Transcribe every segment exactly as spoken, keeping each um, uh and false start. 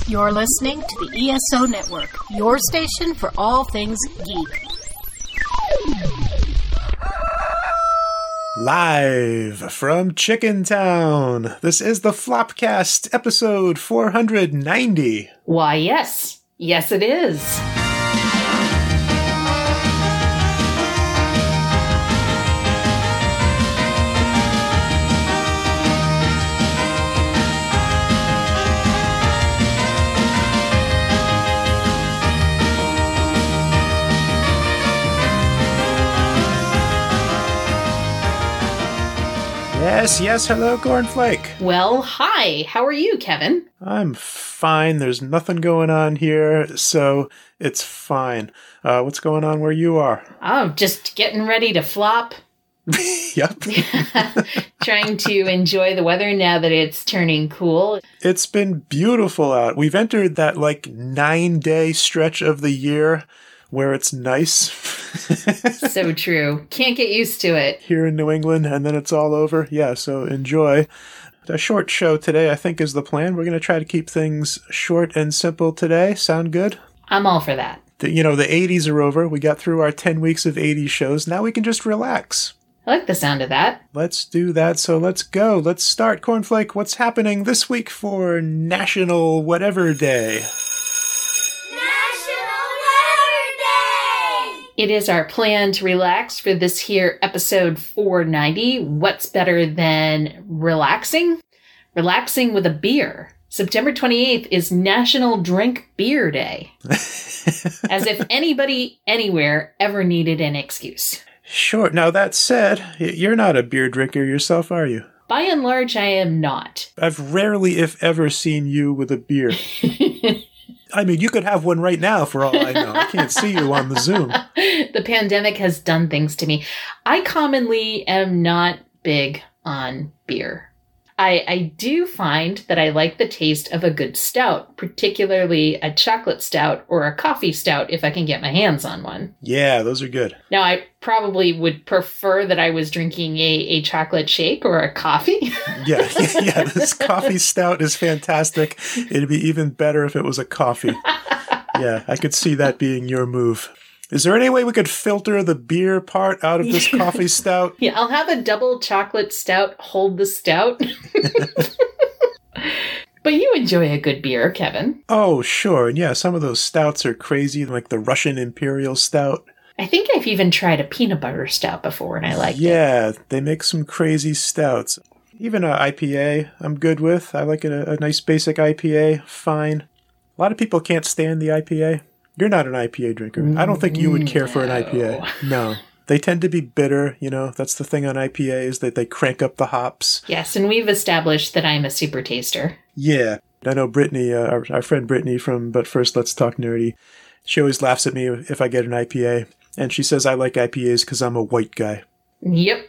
You're listening to the E S O Network, your station for all things geek. Live from Chicken Town, this is the Flopcast, episode four hundred ninety. Why, yes. Yes, it is. Yes, yes, hello, Cornflake. Well, hi. How are you, Kevin? I'm fine. There's nothing going on here, so it's fine. Uh, what's going on where you are? Oh, just getting ready to flop. Yep. Trying to enjoy the weather now that it's turning cool. It's been beautiful out. We've entered that, like, nine-day stretch of the year where it's nice. So true. Can't get used to it. Here in New England, and then it's all over. Yeah, so enjoy. A short show today, I think, is the plan. We're going to try to keep things short and simple today. Sound good? I'm all for that. The, you know, the eighties are over. We got through our ten weeks of eighties shows. Now we can just relax. I like the sound of that. Let's do that. So let's go. Let's start. Cornflake, what's happening this week for National Whatever Day? It is our plan to relax for this here episode four ninety. What's better than relaxing? Relaxing with a beer. September twenty-eighth is National Drink Beer Day. As if anybody anywhere ever needed an excuse. Sure. Now, that said, you're not a beer drinker yourself, are you? By and large, I am not. I've rarely, if ever, seen you with a beer. I mean, you could have one right now for all I know. I can't see you on the Zoom. The pandemic has done things to me. I commonly am not big on beer. I, I do find that I like the taste of a good stout, particularly a chocolate stout or a coffee stout if I can get my hands on one. Yeah, those are good. Now, I probably would prefer that I was drinking a, a chocolate shake or a coffee. yeah, yeah, this coffee stout is fantastic. It'd be even better if it was a coffee. Yeah, I could see that being your move. Is there any way we could filter the beer part out of this coffee stout? Yeah, I'll have a double chocolate stout, hold the stout. But you enjoy a good beer, Kevin. Oh, sure. And yeah, some of those stouts are crazy, like the Russian Imperial Stout. I think I've even tried a peanut butter stout before, and I liked it. Yeah, they make some crazy stouts. Even an I P A, I'm good with. I like a, a nice basic I P A, fine. A lot of people can't stand the I P A. You're not an I P A drinker. I don't think you would care no. for an I P A. No. They tend to be bitter, you know. That's the thing on I P A is that they crank up the hops. Yes, and we've established that I'm a super taster. Yeah. I know Brittany, uh, our, our friend Brittany from But First Let's Talk Nerdy, she always laughs at me if I get an I P A. And she says I like I P As because I'm a white guy. Yep.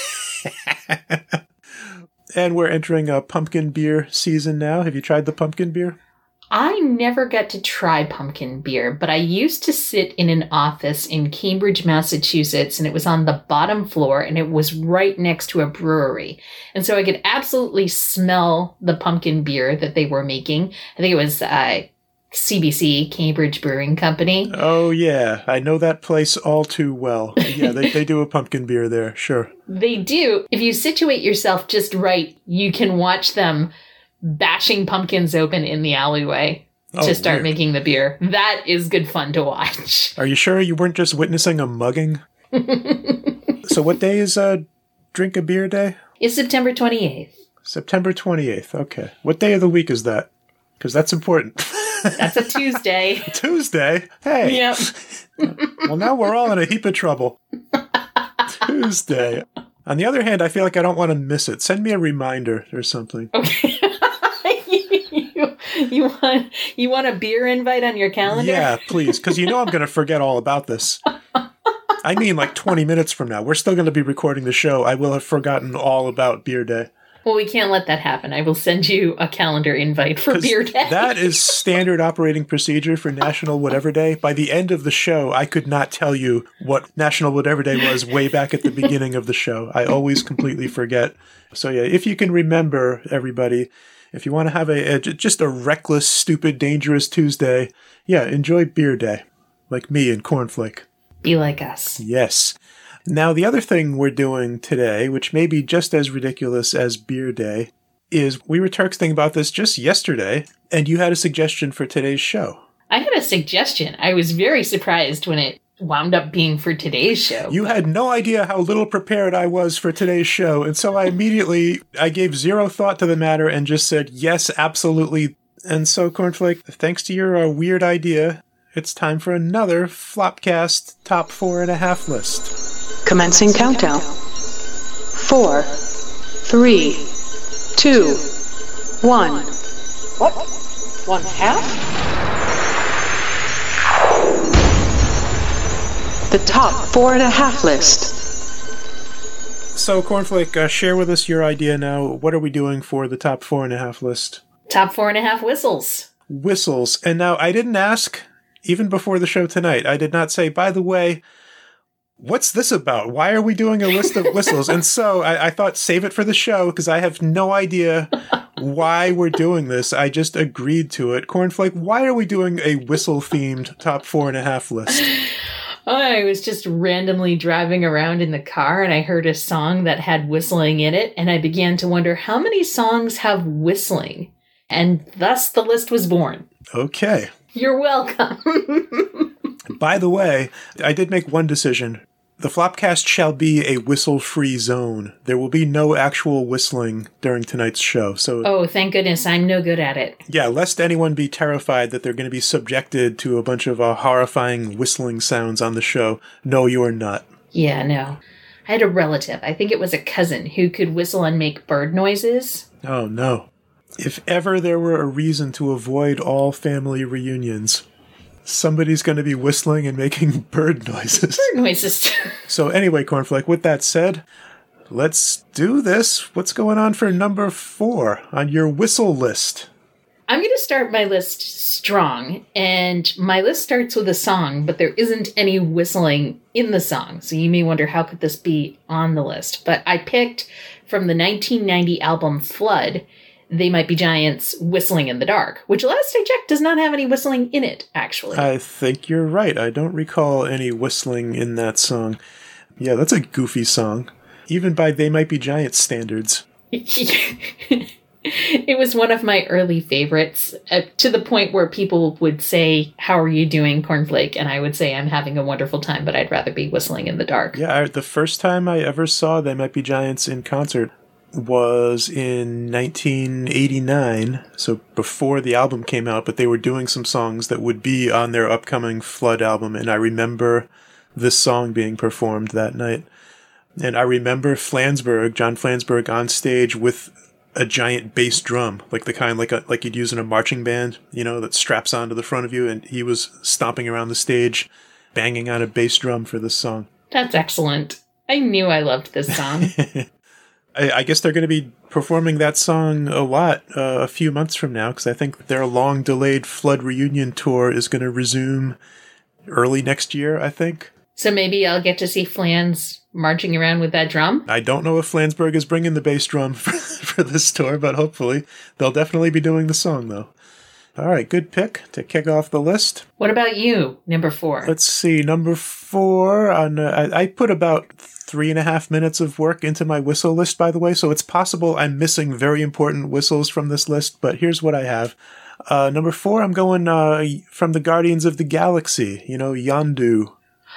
And we're entering a pumpkin beer season now. Have you tried the pumpkin beer? I never got to try pumpkin beer, but I used to sit in an office in Cambridge, Massachusetts, and it was on the bottom floor, and it was right next to a brewery. And so I could absolutely smell the pumpkin beer that they were making. I think it was uh, C B C, Cambridge Brewing Company. Oh, yeah. I know that place all too well. Yeah, they, they do a pumpkin beer there, sure. They do. If you situate yourself just right, you can watch them bashing pumpkins open in the alleyway oh, to start weird. making the beer. That is good fun to watch. Are you sure you weren't just witnessing a mugging? So what day is uh, Drink a Beer Day? It's September twenty-eighth. September twenty-eighth, okay. What day of the week is that? Because that's important. That's a Tuesday. Tuesday? Hey. Yep. Well, now we're all in a heap of trouble. Tuesday. On the other hand, I feel like I don't want to miss it. Send me a reminder or something. Okay. you, you want you want a beer invite on your calendar? Yeah, please, because you know I'm going to forget all about this. I mean, like twenty minutes from now. We're still going to be recording the show. I will have forgotten all about Beer Day. Well, we can't let that happen. I will send you a calendar invite for Beer Day. That is standard operating procedure for National Whatever Day. By the end of the show, I could not tell you what National Whatever Day was way back at the beginning of the show. I always completely forget. So yeah, if you can remember, everybody, If you want to have a, a just a reckless, stupid, dangerous Tuesday, yeah, enjoy Beer Day, like me and Cornflake. Be like us. Yes. Now, the other thing we're doing today, which may be just as ridiculous as Beer Day, is we were texting about this just yesterday, and you had a suggestion for today's show. I had a suggestion. I was very surprised when it wound up being for today's show. You had no idea how little prepared I was for today's show, and so I immediately, I gave zero thought to the matter and just said, yes, absolutely. And so, Cornflake, thanks to your uh, weird idea, it's time for another Flopcast Top Four and a Half list. Commencing countdown. Four, three, two, one. What? One half? The top four and a half list. So, Cornflake, uh, share with us your idea now. What are we doing for the top four and a half list? Top four and a half whistles. Whistles. And now, I didn't ask, even before the show tonight, I did not say, by the way, what's this about? Why are we doing a list of whistles? And so I, I thought, save it for the show, because I have no idea why we're doing this. I just agreed to it. Cornflake, why are we doing a whistle-themed top four and a half list? I was just randomly driving around in the car and I heard a song that had whistling in it, and I began to wonder how many songs have whistling, and thus the list was born. Okay. You're welcome. By the way, I did make one decision. The Flopcast shall be a whistle-free zone. There will be no actual whistling during tonight's show. So, oh, thank goodness. I'm no good at it. Yeah, lest anyone be terrified that they're going to be subjected to a bunch of uh, horrifying whistling sounds on the show. No, you are not. Yeah, no. I had a relative, I think it was a cousin, who could whistle and make bird noises. Oh, no. If ever there were a reason to avoid all family reunions, somebody's going to be whistling and making bird noises. Bird noises. So anyway, Cornflake, with that said, let's do this. What's going on for number four on your whistle list? I'm going to start my list strong, and my list starts with a song, but there isn't any whistling in the song. So you may wonder, how could this be on the list? But I picked from the nineteen ninety album Flood, They Might Be Giants' Whistling in the Dark, which last I checked does not have any whistling in it, actually. I think you're right. I don't recall any whistling in that song. Yeah, that's a goofy song, even by They Might Be Giants standards. It was one of my early favorites, uh, to the point where people would say, how are you doing, Cornflake? And I would say, I'm having a wonderful time, but I'd rather be whistling in the dark. Yeah, I, the first time I ever saw They Might Be Giants in concert was in nineteen eighty-nine, so before the album came out, but they were doing some songs that would be on their upcoming Flood album, and I remember this song being performed that night. And I remember Flansburgh, John Flansburgh, on stage with a giant bass drum, like the kind like a, like you'd use in a marching band, you know, that straps onto the front of you, and he was stomping around the stage, banging on a bass drum for this song. That's excellent. I knew I loved this song. I, I guess they're going to be performing that song a lot uh, a few months from now, because I think their long-delayed Flood reunion tour is going to resume early next year, I think. So maybe I'll get to see Flans marching around with that drum? I don't know if Flansburgh is bringing the bass drum for, for this tour, but hopefully they'll definitely be doing the song, though. All right, good pick to kick off the list. What about you, number four? Let's see, number four. On uh, I, I put about three and a half minutes of work into my whistle list, by the way, so it's possible I'm missing very important whistles from this list, but here's what I have. Uh, number four, I'm going uh, from the Guardians of the Galaxy, you know, Yondu.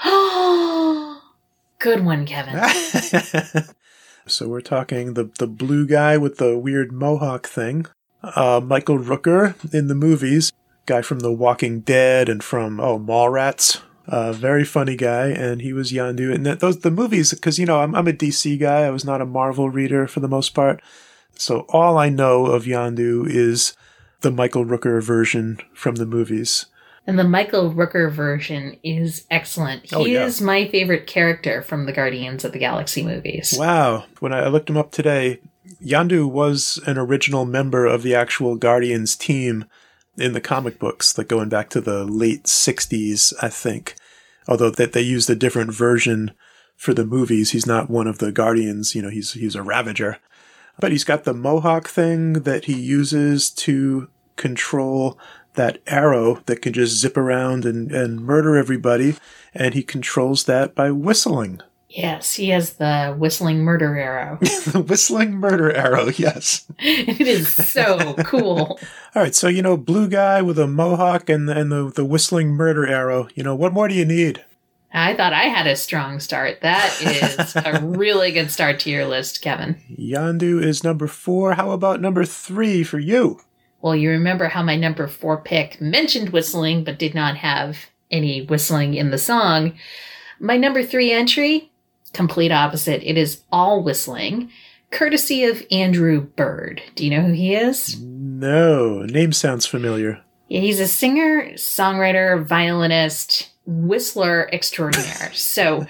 Good one, Kevin. So we're talking the, the blue guy with the weird mohawk thing. Uh, Michael Rooker in the movies. Guy from The Walking Dead and from, oh, Mallrats. Uh, very funny guy, and he was Yondu. And that, those the movies, because, you know, I'm, I'm a D C guy. I was not a Marvel reader for the most part. So all I know of Yondu is the Michael Rooker version from the movies. And the Michael Rooker version is excellent. He oh, yeah. is my favorite character from the Guardians of the Galaxy movies. Wow. When I looked him up today, Yondu was an original member of the actual Guardians team in the comic books, like going back to the late sixties, I think. Although that they used a different version for the movies. He's not one of the Guardians, you know, he's he's a Ravager. But he's got the mohawk thing that he uses to control that arrow that can just zip around and, and murder everybody. And he controls that by whistling. Yes, he has the whistling murder arrow. The whistling murder arrow, yes. It is so cool. All right, so, you know, blue guy with a mohawk and, and the, the whistling murder arrow. You know, what more do you need? I thought I had a strong start. That is a really good start to your list, Kevin. Yondu is number four. How about number three for you? Well, you remember how my number four pick mentioned whistling, but did not have any whistling in the song. My number three entry, complete opposite. It is all whistling, courtesy of Andrew Bird. Do you know who he is? No. Name sounds familiar. Yeah, he's a singer, songwriter, violinist, whistler extraordinaire. So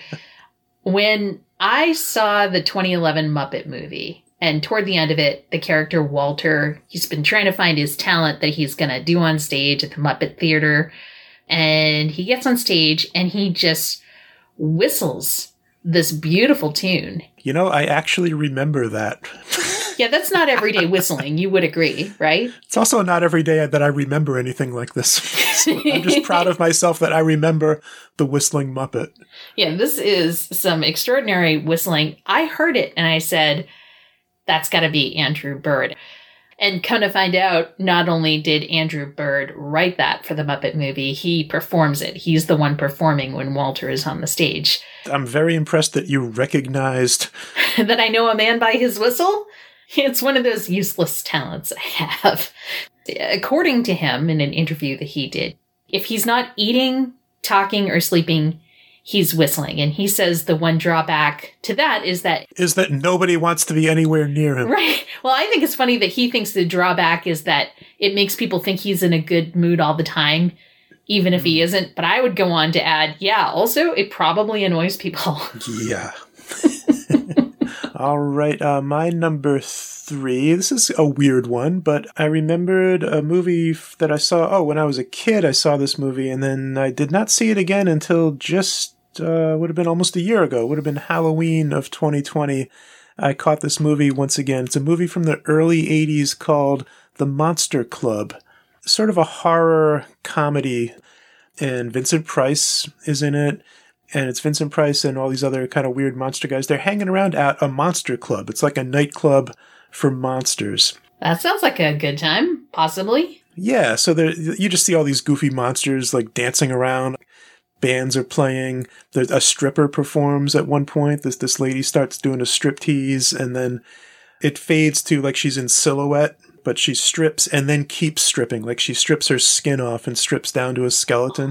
when I saw the twenty eleven Muppet movie, and toward the end of it, the character Walter, he's been trying to find his talent that he's going to do on stage at the Muppet Theater. And he gets on stage and he just whistles this beautiful tune. You know, I actually remember that. Yeah, that's not everyday whistling. You would agree, right? It's also not every day that I remember anything like this. So I'm just proud of myself that I remember the whistling Muppet. Yeah, this is some extraordinary whistling. I heard it and I said, that's got to be Andrew Bird. And come to find out, not only did Andrew Bird write that for the Muppet movie, he performs it. He's the one performing when Walter is on the stage. I'm very impressed that you recognized that I know a man by his whistle. It's one of those useless talents I have. According to him, in an interview that he did, if he's not eating, talking, or sleeping, he's whistling. And he says the one drawback to that is that... Is that nobody wants to be anywhere near him. Right. Well, I think it's funny that he thinks the drawback is that it makes people think he's in a good mood all the time, even if he isn't. But I would go on to add, yeah, also, it probably annoys people. Yeah. All right, uh, my number three. This is a weird one, but I remembered a movie that I saw. Oh, when I was a kid, I saw this movie, and then I did not see it again until just, uh, would have been almost a year ago. It would have been Halloween of twenty twenty. I caught this movie once again. It's a movie from the early eighties called The Monster Club. Sort of a horror comedy, and Vincent Price is in it. And it's Vincent Price and all these other kind of weird monster guys. They're hanging around at a monster club. It's like a nightclub for monsters. That sounds like a good time, possibly. Yeah, so there you just see all these goofy monsters like dancing around. Bands are playing. There's a stripper performs at one point. This this lady starts doing a striptease, and then it fades to like she's in silhouette, but she strips and then keeps stripping. Like she strips her skin off and strips down to a skeleton.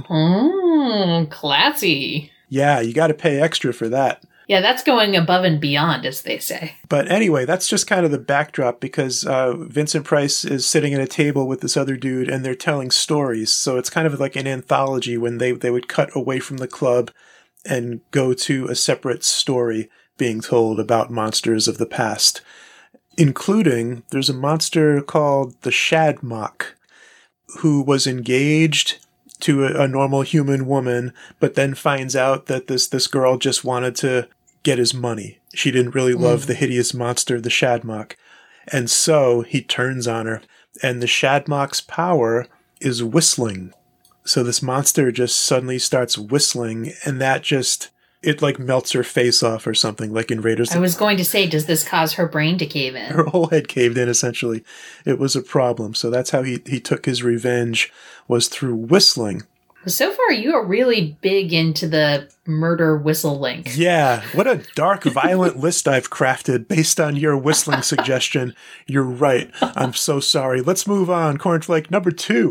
Oh, classy. Yeah, you got to pay extra for that. Yeah, that's going above and beyond, as they say. But anyway, that's just kind of the backdrop because uh, Vincent Price is sitting at a table with this other dude and they're telling stories. So it's kind of like an anthology when they, they would cut away from the club and go to a separate story being told about monsters of the past. Including, there's a monster called the Shadmock who was engaged to a, a normal human woman, but then finds out that this, this girl just wanted to get his money. She didn't really love mm. the hideous monster, the Shadmock. And so he turns on her. And the Shadmock's power is whistling. So this monster just suddenly starts whistling, and that just... It like melts her face off or something, like in Raiders. I was going to say, does this cause her brain to cave in? Her whole head caved in, essentially. It was a problem. So that's how he, he took his revenge, was through whistling. So far, you are really big into the murder whistle link. Yeah. What a dark, violent list I've crafted based on your whistling suggestion. You're right. I'm so sorry. Let's move on. Cornflake number two.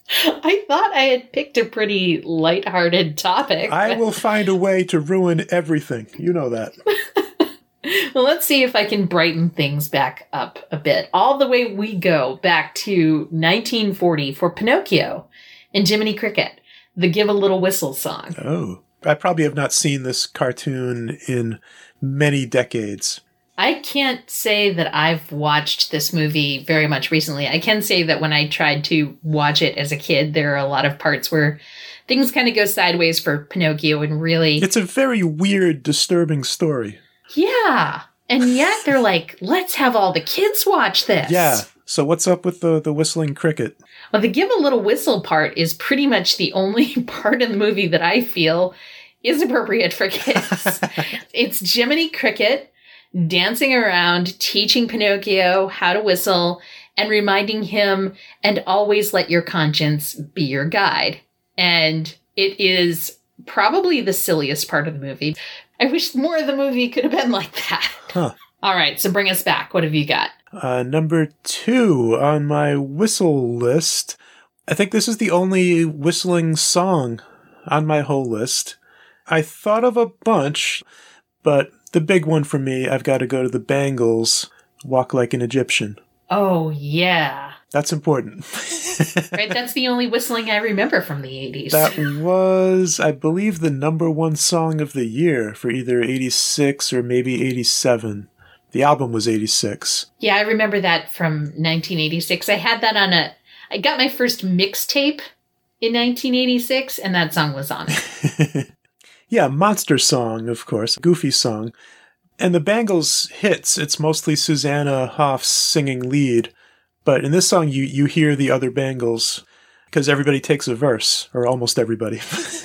I thought I had picked a pretty lighthearted topic. I will find a way to ruin everything. You know that. Well, let's see if I can brighten things back up a bit. All the way we go back to nineteen forty for Pinocchio and Jiminy Cricket, the Give a Little Whistle song. Oh, I probably have not seen this cartoon in many decades. I can't say that I've watched this movie very much recently. I can say that when I tried to watch it as a kid, there are a lot of parts where things kind of go sideways for Pinocchio and really... It's a very weird, disturbing story. Yeah. And yet they're like, let's have all the kids watch this. Yeah. So what's up with the, the whistling cricket? Well, the give a little whistle part is pretty much the only part of the movie that I feel is appropriate for kids. It's Jiminy Cricket dancing around, teaching Pinocchio how to whistle, and reminding him, and always let your conscience be your guide. And it is probably the silliest part of the movie. I wish more of the movie could have been like that. Huh. All right, so bring us back. What have you got? Uh, number two on my whistle list. I think this is the only whistling song on my whole list. I thought of a bunch, but the big one for me, I've got to go to the Bangles, Walk Like an Egyptian. Oh, yeah. That's important. Right, that's the only whistling I remember from the eighties. That was, I believe, the number one song of the year for either eighty-six or maybe eighty-seven. The album was eighty-six. Yeah, I remember that from nineteen eighty-six. I had that on a... I got my first mixtape in nineteen eighty-six, and that song was on it. Yeah, monster song, of course. Goofy song. And the Bangles hits, it's mostly Susanna Hoffs singing lead. But in this song, you, you hear the other Bangles, because everybody takes a verse, or almost everybody,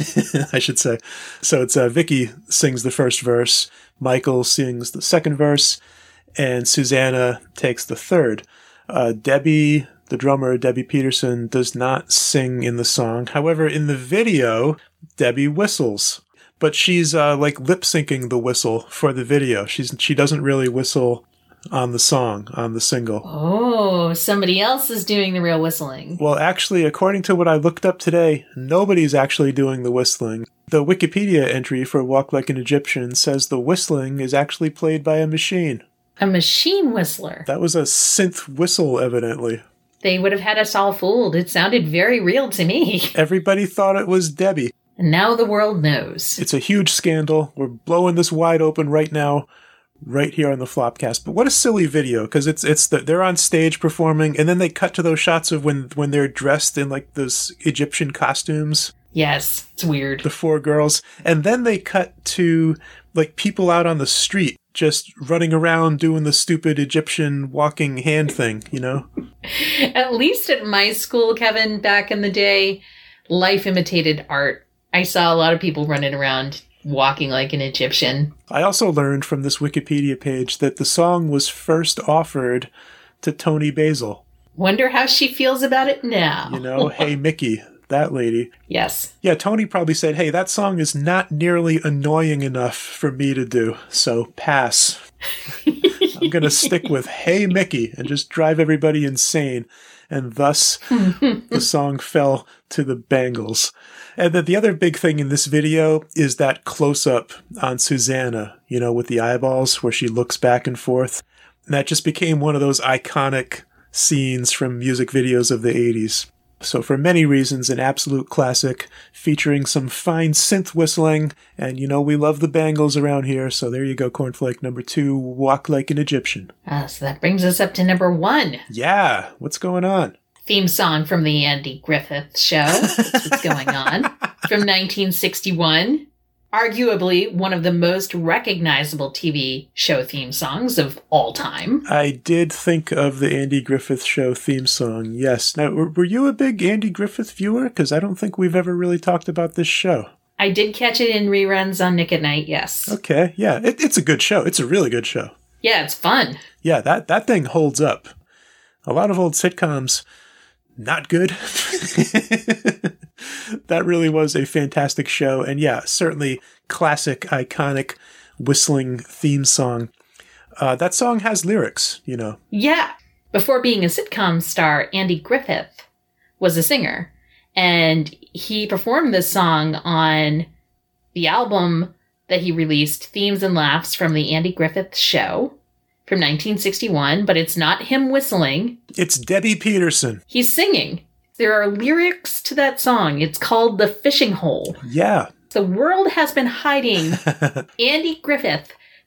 I should say. So it's uh, Vicky sings the first verse, Michael sings the second verse, and Susanna takes the third. Uh, Debbie, the drummer, Debbie Peterson, does not sing in the song. However, in the video, Debbie whistles. But she's uh, like lip-syncing the whistle for the video. She's She doesn't really whistle on the song, on the single. Oh, somebody else is doing the real whistling. Well, actually, according to what I looked up today, nobody's actually doing the whistling. The Wikipedia entry for Walk Like an Egyptian says the whistling is actually played by a machine. A machine whistler. That was a synth whistle, evidently. They would have had us all fooled. It sounded very real to me. Everybody thought it was Debbie. And now the world knows. It's a huge scandal. We're blowing this wide open right now, right here on the Flopcast. But what a silly video, because it's it's the, they're on stage performing, and then they cut to those shots of when, when they're dressed in like those Egyptian costumes. Yes, it's weird. The four girls. And then they cut to like people out on the street just running around doing the stupid Egyptian walking hand thing, you know? At least at my school, Kevin, back in the day, life imitated art. I saw a lot of people running around walking like an Egyptian. I also learned from this Wikipedia page that the song was first offered to Toni Basil. Wonder how she feels about it now. You know, hey, Mickey, that lady. Yes. Yeah, Toni probably said, hey, that song is not nearly annoying enough for me to do, so pass. I'm going to stick with Hey, Mickey and just drive everybody insane. And thus, the song fell to the Bangles. And then the other big thing in this video is that close-up on Susanna, you know, with the eyeballs where she looks back and forth. And that just became one of those iconic scenes from music videos of the eighties. So for many reasons, an absolute classic, featuring some fine synth whistling. And, you know, we love the Bangles around here. So there you go, Cornflake number two, Walk Like an Egyptian. Uh, so that brings us up to number one. Yeah, what's going on? Theme song from the Andy Griffith Show. That's what's going on. From nineteen sixty-one. Arguably one of the most recognizable T V show theme songs of all time. I did think of the Andy Griffith Show theme song, yes. Now, were you a big Andy Griffith viewer? Because I don't think we've ever really talked about this show. I did catch it in reruns on Nick at Night, yes. Okay, yeah. It, it's a good show. It's a really good show. Yeah, it's fun. Yeah, that, that thing holds up. A lot of old sitcoms, not good. That really was a fantastic show. And yeah, certainly classic, iconic whistling theme song. Uh, that song has lyrics, you know. Yeah. Before being a sitcom star, Andy Griffith was a singer. And he performed this song on the album that he released, Themes and Laughs from the Andy Griffith Show, from nineteen sixty-one. But it's not him whistling. It's Debbie Peterson. He's singing. There are lyrics to that song. It's called The Fishing Hole. Yeah. The world has been hiding Andy Griffith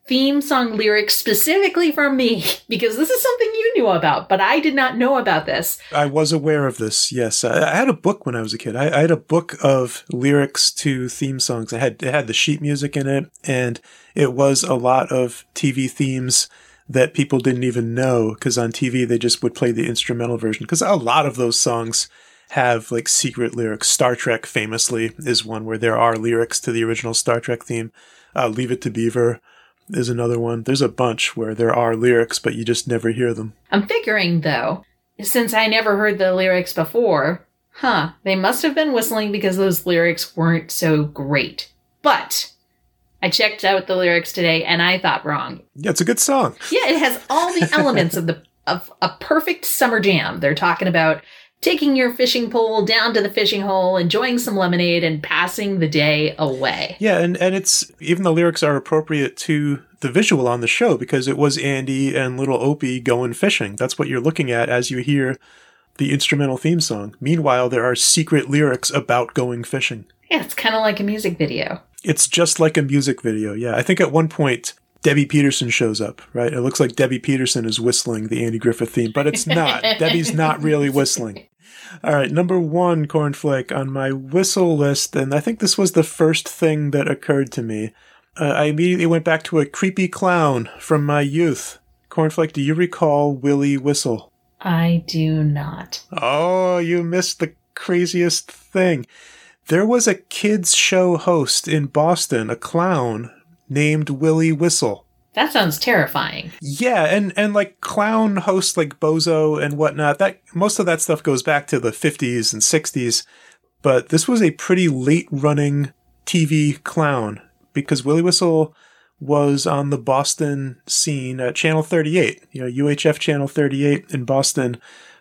theme song lyrics specifically from me, because this is something you knew about, but I did not know about this. I was aware of this, yes. I, I had a book when I was a kid. I, I had a book of lyrics to theme songs. I had, it had the sheet music in it, and it was a lot of T V themes that people didn't even know, because on T V they just would play the instrumental version, because a lot of those songs have like secret lyrics. Star Trek famously is one where there are lyrics to the original Star Trek theme. Uh, Leave It to Beaver is another one. There's a bunch where there are lyrics, but you just never hear them. I'm figuring, though, since I never heard the lyrics before, huh, they must have been whistling because those lyrics weren't so great. But I checked out the lyrics today, and I thought wrong. Yeah, it's a good song. Yeah, it has all the elements of the of a perfect summer jam. They're talking about taking your fishing pole down to the fishing hole, enjoying some lemonade, and passing the day away. Yeah, and, and it's even the lyrics are appropriate to the visual on the show, because it was Andy and little Opie going fishing. That's what you're looking at as you hear the instrumental theme song. Meanwhile, there are secret lyrics about going fishing. Yeah, it's kind of like a music video. It's just like a music video, yeah. I think at one point, Debbie Peterson shows up, right? It looks like Debbie Peterson is whistling the Andy Griffith theme, but it's not. Debbie's not really whistling. All right, number one, Cornflake, on my whistle list, and I think this was the first thing that occurred to me. Uh, I immediately went back to a creepy clown from my youth. Cornflake, do you recall Willie Whistle? I do not. Oh, you missed the craziest thing. There was a kids' show host in Boston, a clown, named Willie Whistle. That sounds terrifying. Yeah, and, and like clown hosts like Bozo and whatnot, that most of that stuff goes back to the fifties and sixties. But this was a pretty late-running T V clown, because Willie Whistle was on the Boston scene at Channel thirty-eight, you know, U H F Channel thirty-eight in Boston,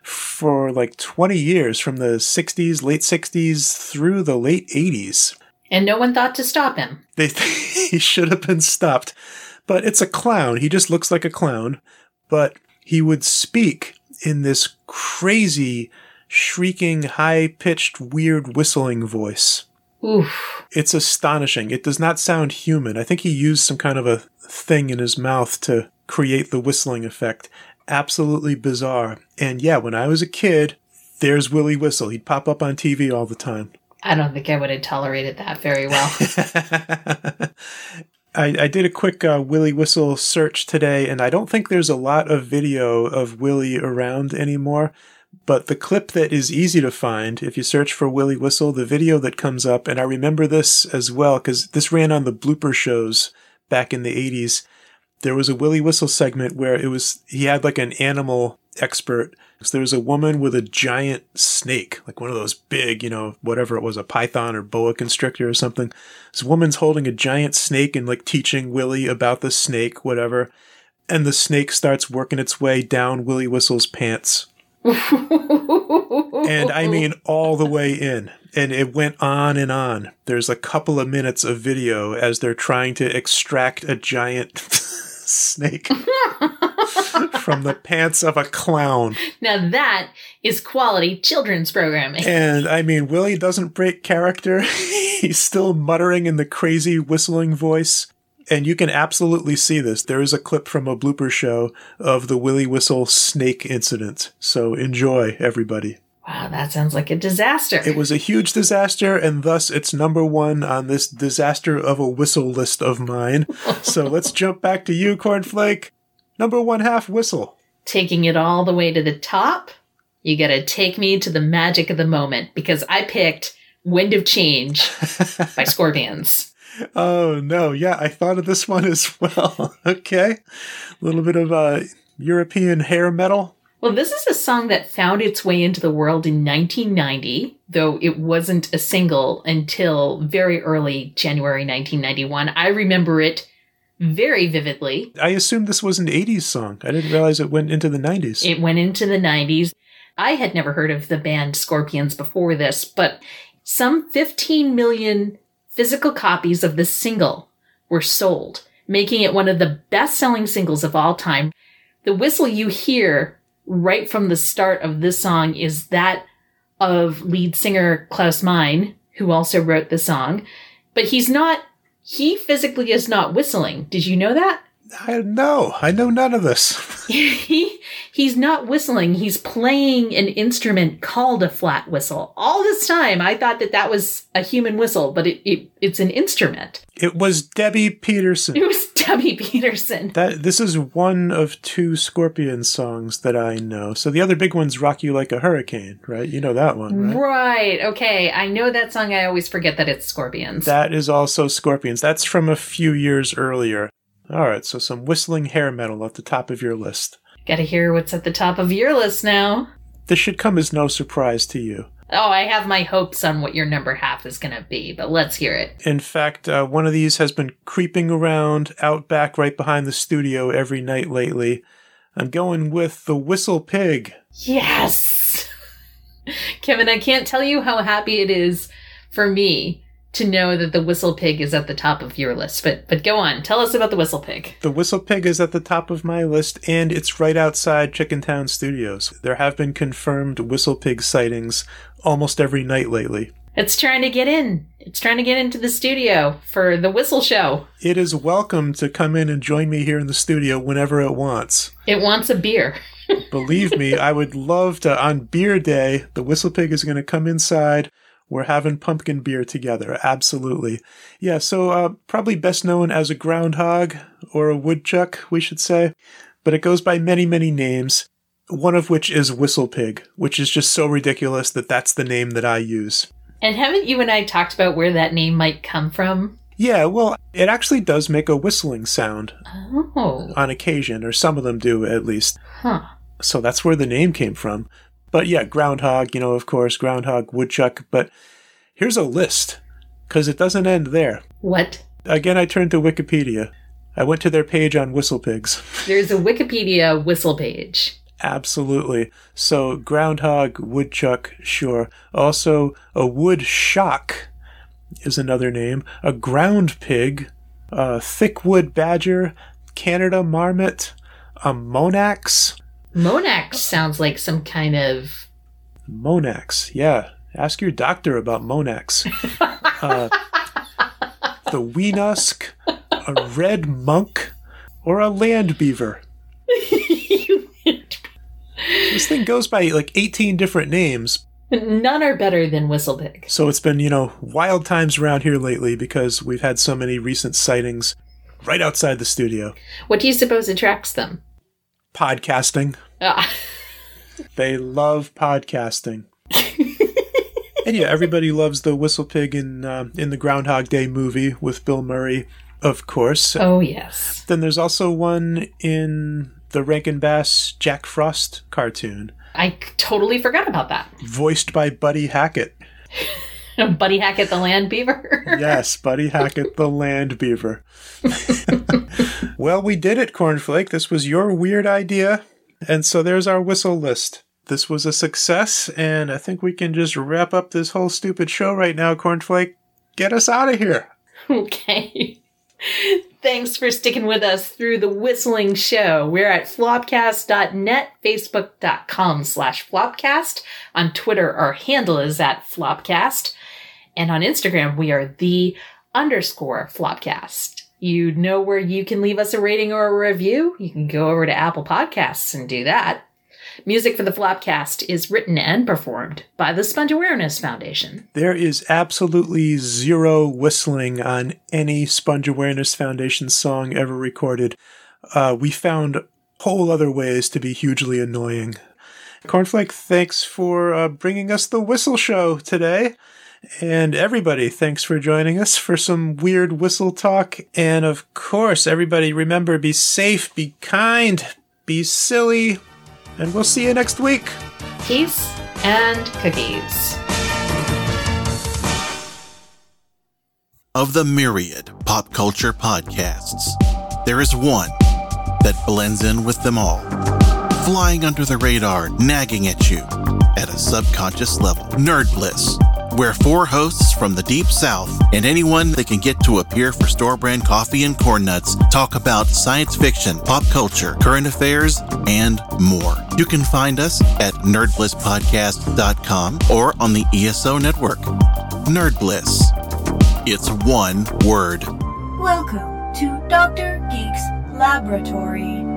for like twenty years, from the sixties, late sixties through the late eighties. And no one thought to stop him. They he should have been stopped. But it's a clown. He just looks like a clown. But he would speak in this crazy, shrieking, high-pitched, weird whistling voice. Oof. It's astonishing. It does not sound human. I think he used some kind of a thing in his mouth to create the whistling effect. Absolutely bizarre. And yeah, when I was a kid, there's Willie Whistle. He'd pop up on T V all the time. I don't think I would have tolerated that very well. I, I did a quick uh, Willie Whistle search today, and I don't think there's a lot of video of Willie around anymore. But the clip that is easy to find, if you search for Willie Whistle, the video that comes up, and I remember this as well, because this ran on the blooper shows back in the eighties. There was a Willie Whistle segment where it was, he had like an animal expert. So there was a woman with a giant snake, like one of those big, you know, whatever it was, a python or boa constrictor or something. This woman's holding a giant snake and like teaching Willie about the snake, whatever. And the snake starts working its way down Willie Whistle's pants. And I mean all the way in. And it went on and on. There's a couple of minutes of video as they're trying to extract a giant snake from the pants of a clown. Now that is quality children's programming. And I mean, Willie doesn't break character. He's still muttering in the crazy whistling voice. And you can absolutely see this. There is a clip from a blooper show of the Willie Whistle snake incident. So enjoy, everybody. Wow, that sounds like a disaster. It was a huge disaster, and thus it's number one on this disaster of a whistle list of mine. So let's jump back to you, Cornflake. Number one half whistle. Taking it all the way to the top, you gotta take me to the magic of the moment, because I picked Wind of Change by Scorpions. Oh, no. Yeah, I thought of this one as well. Okay. A little bit of uh, European hair metal. Well, this is a song that found its way into the world in nineteen ninety, though it wasn't a single until very early January nineteen ninety-one. I remember it very vividly. I assumed this was an eighties song. I didn't realize it went into the nineties. It went into the nineties. I had never heard of the band Scorpions before this, but some fifteen million physical copies of this single were sold, making it one of the best-selling singles of all time. The whistle you hear right from the start of this song is that of lead singer Klaus Meine, who also wrote the song. But he's not, he physically is not whistling. Did you know that? I know. I know none of this. he He's not whistling. He's playing an instrument called a flat whistle. All this time, I thought that that was a human whistle, but it, it it's an instrument. It was Debbie Peterson. It was Debbie Peterson. That This is one of two Scorpion songs that I know. So the other big one's Rock You Like a Hurricane, right? You know that one, right? Right. Okay. I know that song. I always forget that it's Scorpions. That is also Scorpions. That's from a few years earlier. All right, so some whistling hair metal at the top of your list. Gotta hear what's at the top of your list now. This should come as no surprise to you. Oh, I have my hopes on what your number half is gonna be, but let's hear it. In fact, uh, one of these has been creeping around out back right behind the studio every night lately. I'm going with the Whistle Pig. Yes! Kevin, I can't tell you how happy it is for me to know that the Whistle Pig is at the top of your list. But but go on. Tell us about the Whistle Pig. The Whistle Pig is at the top of my list, and it's right outside Chickentown Studios. There have been confirmed Whistle Pig sightings almost every night lately. It's trying to get in. It's trying to get into the studio for the Whistle Show. It is welcome to come in and join me here in the studio whenever it wants. It wants a beer. Believe me, I would love to. On beer day, the Whistle Pig is going to come inside. We're having pumpkin beer together. Absolutely. Yeah, so uh, probably best known as a groundhog or a woodchuck, we should say. But it goes by many, many names, one of which is Whistle Pig, which is just so ridiculous that that's the name that I use. And haven't you and I talked about where that name might come from? Yeah, well, it actually does make a whistling sound. Oh. On occasion, or some of them do at least. Huh. So that's where the name came from. But yeah, groundhog, you know, of course, groundhog, woodchuck. But here's a list, because it doesn't end there. What? Again, I turned to Wikipedia. I went to their page on whistle pigs. There's a Wikipedia whistle page. Absolutely. So groundhog, woodchuck, sure. Also, a wood shock is another name. A ground pig, a thickwood badger, Canada marmot, a monax. Monax sounds like some kind of... Monax, yeah. Ask your doctor about monax. uh, the weenusk, a red monk, or a land beaver. This thing goes by like eighteen different names. None are better than Whistle Pig. So it's been, you know, wild times around here lately because we've had so many recent sightings right outside the studio. What do you suppose attracts them? Podcasting. Ah. They love podcasting. And yeah, everybody loves the Whistle Pig in uh, in the Groundhog Day movie with Bill Murray, of course. Oh, yes. Then there's also one in the Rankin Bass Jack Frost cartoon. I totally forgot about that. Voiced by Buddy Hackett. Buddy Hackett the Land Beaver? Yes, Buddy Hackett the Land Beaver. Well, we did it, Cornflake. This was your weird idea. And so there's our whistle list. This was a success, and I think we can just wrap up this whole stupid show right now, Cornflake. Get us out of here. Okay. Thanks for sticking with us through the Whistling Show. We're at flopcast dot net, facebook.com slash flopcast. On Twitter, our handle is at flopcast. And on Instagram, we are the underscore flopcast. You know where you can leave us a rating or a review. You can go over to Apple Podcasts and do that. Music for the Flopcast is written and performed by the Sponge Awareness Foundation. There is absolutely zero whistling on any Sponge Awareness Foundation song ever recorded. Uh, we found whole other ways to be hugely annoying. Cornflake, thanks for uh, bringing us the Whistle Show today. And everybody, thanks for joining us for some weird whistle talk. And of course, everybody, remember, be safe, be kind, be silly. And we'll see you next week. Peace and cookies. Of the myriad pop culture podcasts, there is one that blends in with them all, flying under the radar, nagging at you at a subconscious level. Nerd Bliss, where four hosts from the Deep South and anyone that can get to appear for store-brand coffee and corn nuts talk about science fiction, pop culture, current affairs, and more. You can find us at nerd bliss podcast dot com or on the E S O network. Nerd Bliss. It's one word. Welcome to Doctor Geek's Laboratory.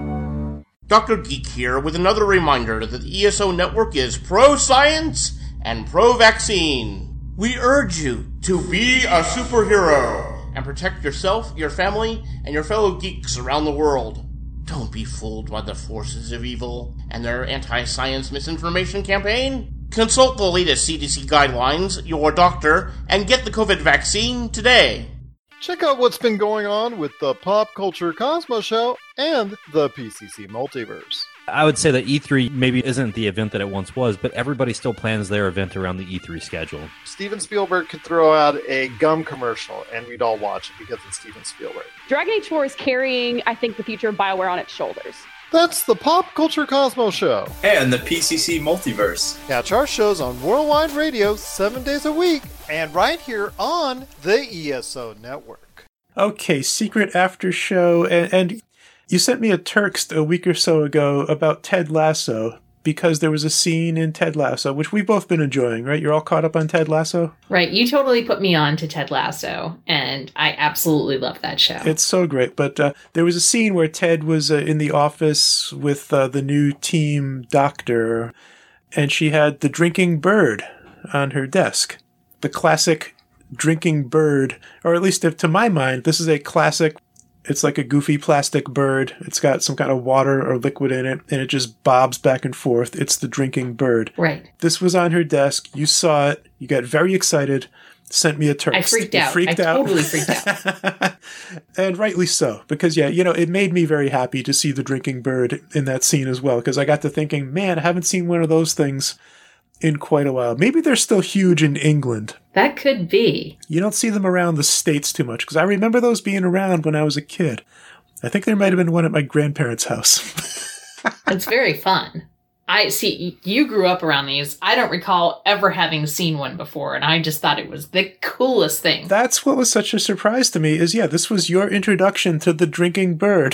Doctor Geek here with another reminder that the E S O Network is pro-science and pro-vaccine. We urge you to be a superhero and protect yourself, your family, and your fellow geeks around the world. Don't be fooled by the forces of evil and their anti-science misinformation campaign. Consult the latest C D C guidelines, your doctor, and get the COVID vaccine today. Check out what's been going on with the Pop Culture Cosmos Show and the P C C Multiverse. I would say that E three maybe isn't the event that it once was, but everybody still plans their event around the E three schedule. Steven Spielberg could throw out a gum commercial and we'd all watch it because it's Steven Spielberg. Dragon Age four is carrying, I think, the future of BioWare on its shoulders. That's the Pop Culture Cosmos Show. And the P C C Multiverse. Catch our shows on Worldwide Radio seven days a week and right here on the E S O Network. Okay, secret after show. And, and you sent me a text a week or so ago about Ted Lasso because there was a scene in Ted Lasso, which we've both been enjoying, right? You're all caught up on Ted Lasso? Right. You totally put me on to Ted Lasso, and I absolutely love that show. It's so great. But uh, there was a scene where Ted was uh, in the office with uh, the new team doctor, and she had the drinking bird on her desk. The classic drinking bird, or at least if, to my mind, this is a classic. It's like a goofy plastic bird. It's got some kind of water or liquid in it, and it just bobs back and forth. It's the drinking bird. Right. This was on her desk. You saw it. You got very excited. Sent me a text. I freaked you out. Freaked I out. totally freaked out. And rightly so. Because, yeah, you know, it made me very happy to see the drinking bird in that scene as well. Because I got to thinking, man, I haven't seen one of those things in quite a while. Maybe they're still huge in England. That could be. You don't see them around the States too much, because I remember those being around when I was a kid. I think there might have been one at my grandparents' house. It's very fun. I see, you grew up around these. I don't recall ever having seen one before, and I just thought it was the coolest thing. That's what was such a surprise to me, is, yeah, this was your introduction to the drinking bird.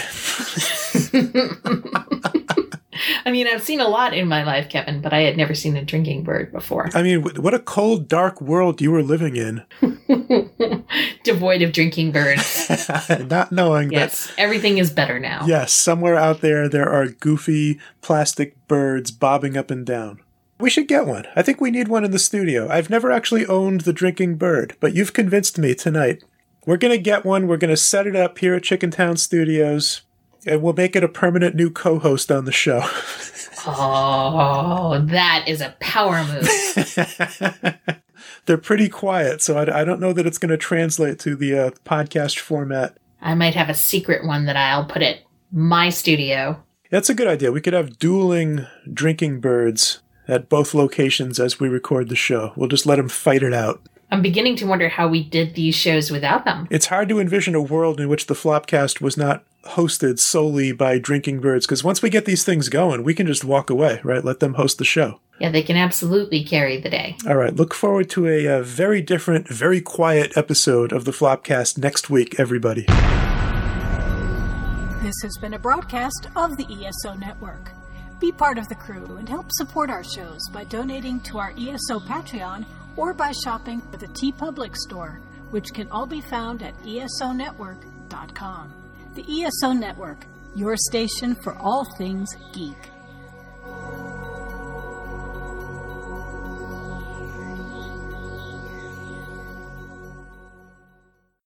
I mean, I've seen a lot in my life, Kevin, but I had never seen a drinking bird before. I mean, what a cold, dark world you were living in. Devoid of drinking birds. Not knowing yes, that... everything is better now. Yes, somewhere out there, there are goofy plastic birds bobbing up and down. We should get one. I think we need one in the studio. I've never actually owned the drinking bird, but you've convinced me tonight. We're going to get one. We're going to set it up here at Chicken Town Studios. And we'll make it a permanent new co-host on the show. Oh, that is a power move. They're pretty quiet, so I, I don't know that it's going to translate to the uh, podcast format. I might have a secret one that I'll put at my studio. That's a good idea. We could have dueling drinking birds at both locations as we record the show. We'll just let them fight it out. I'm beginning to wonder how we did these shows without them. It's hard to envision a world in which the Flopcast was not hosted solely by drinking birds, because once we get these things going, we can just walk away, right? Let them host the show. Yeah, they can absolutely carry the day. All right, look forward to a, a very different, very quiet episode of the Flopcast next week, everybody. This has been a broadcast of the E S O Network. Be part of the crew and help support our shows by donating to our E S O Patreon or by shopping at the TeePublic store, which can all be found at E S O network dot com. The E S O Network, your station for all things geek.